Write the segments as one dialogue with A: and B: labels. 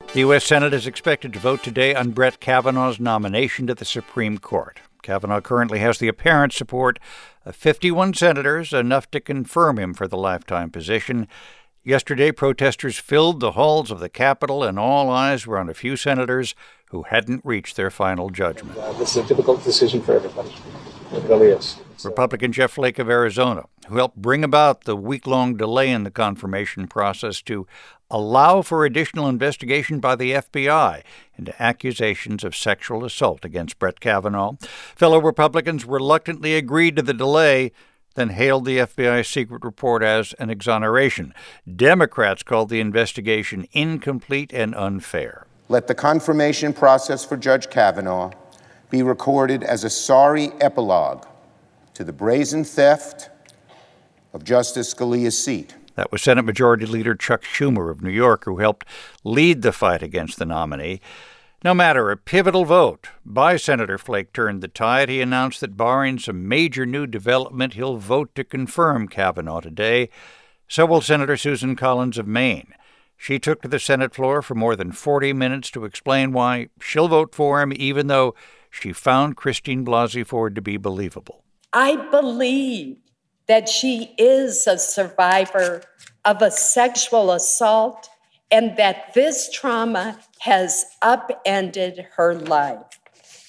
A: The U.S. Senate is expected to vote today on Brett Kavanaugh's nomination to the Supreme Court. Kavanaugh currently has the apparent support of 51 senators, enough to confirm him for the lifetime position. Yesterday, protesters filled the halls of the Capitol, and all eyes were on a few senators who hadn't reached their final judgment.
B: This is a difficult decision for everybody. It really is.
A: Republican Jeff Flake of Arizona, who helped bring about the week-long delay in the confirmation process to allow for additional investigation by the FBI into accusations of sexual assault against Brett Kavanaugh. Fellow Republicans reluctantly agreed to the delay, then hailed the FBI secret report as an exoneration. Democrats called the investigation incomplete and unfair.
C: Let the confirmation process for Judge Kavanaugh be recorded as a sorry epilogue to the brazen theft of Justice Scalia's seat.
A: That was Senate Majority Leader Chuck Schumer of New York, who helped lead the fight against the nominee. No matter a pivotal vote by Senator Flake turned the tide. He announced that barring some major new development, he'll vote to confirm Kavanaugh today. So will Senator Susan Collins of Maine. She took to the Senate floor for more than 40 minutes to explain why she'll vote for him, even though she found Christine Blasey Ford to be believable.
D: I believe that she is a survivor of a sexual assault and that this trauma has upended her life.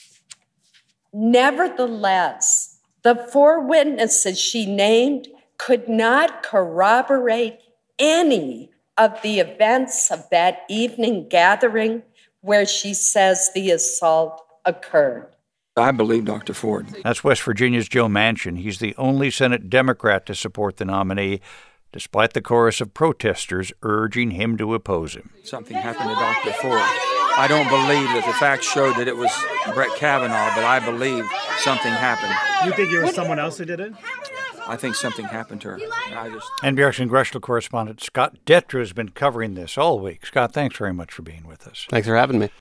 D: Nevertheless, the 4 witnesses she named could not corroborate any of the events of that evening gathering where she says the assault occurred.
E: I believe Dr. Ford.
A: That's West Virginia's Joe Manchin. He's the only Senate Democrat to support the nominee, despite the chorus of protesters urging him to oppose him.
E: Something happened to Dr. Ford. I don't believe that the facts showed that it was Brett Kavanaugh, but I believe something happened.
F: You think it was someone else who did it?
E: I think something happened to her.
A: NPR's congressional correspondent Scott Detrow has been covering this all week. Scott, thanks very much for being with us.
G: Thanks for having me.